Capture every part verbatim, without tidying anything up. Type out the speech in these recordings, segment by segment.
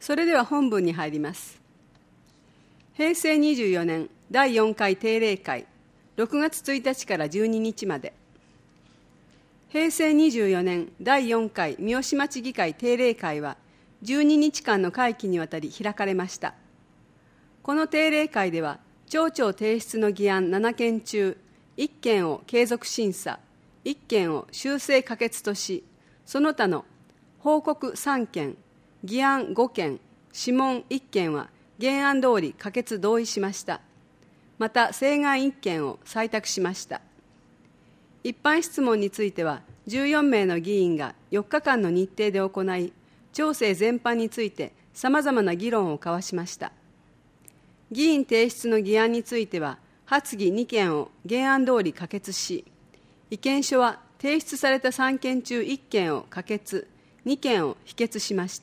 それでは本文に入ります。へいせいにじゅうよねんだいよんかい定例会、ろくがつついたちからじゅうににちまで。へいせいにじゅうよねんだいよんかい三好町議会定例会はじゅうににちかんの会期にわたり開かれました。この定例会では、町長提出の議案ななけん中、いっけんを継続審査、いっけんを修正可決とし、その他の報告さんけん、議案ごけん、諮問いっけんは原案通り可決同意しました。また、請願いっけんを採択しました。一般質問については、じゅうよんめいの議員がよっかかんの日程で行い、町政全般についてさまざまな議論を交わしました。議員提出の議案については、発議にけんを原案通り可決し、意見書は提出されたさんけん中いっけんを可決、にけんを否決しました。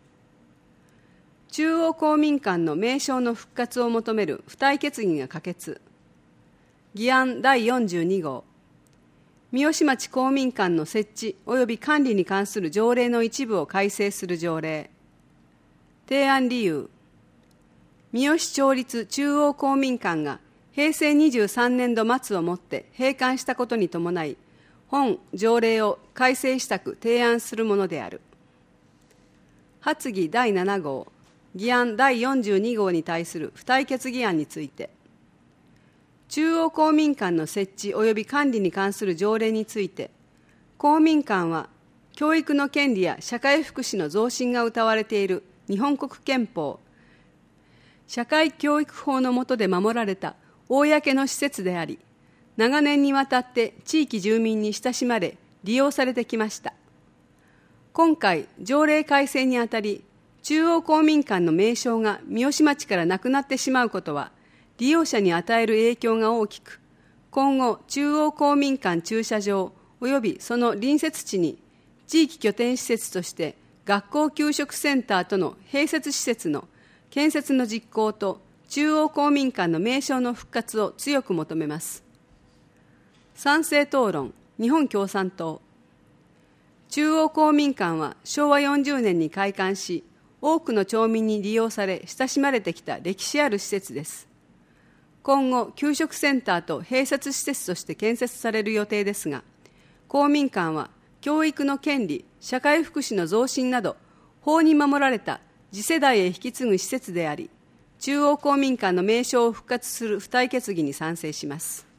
中央公民館の名称の復活を求める付帯決議が可決。議案だいよんじゅうにごう、三好町公民館の設置及び管理に関する条例の一部を改正する条例。提案理由、三好町立中央公民館がへいせいにじゅうさんねんど末をもって閉館したことに伴い、本条例を改正したく提案するものである。発議だいななごう、議案だいよんじゅうにごうに対する付帯決議案について、中央公民館の設置及び管理に関する条例について、公民館は教育の権利や社会福祉の増進が謳われている日本国憲法、社会教育法の下で守られた公の施設であり、長年にわたって地域住民に親しまれ、利用されてきました。今回、条例改正にあたり、中央公民館の名称が三好町からなくなってしまうことは、利用者に与える影響が大きく、今後、中央公民館駐車場及びその隣接地に、地域拠点施設として学校給食センターとの併設施設の建設の実行と、中央公民館の名称の復活を強く求めます。賛成討論、日本共産党。中央公民館はしょうわよんじゅうねんに開館し、多くの町民に利用され親しまれてきた歴史ある施設です。今後、給食センターと併設施設として建設される予定ですが、公民館は教育の権利、社会福祉の増進など、法に守られた次世代へ引き継ぐ施設であり、中央公民館の名称を復活する付帯決議に賛成します。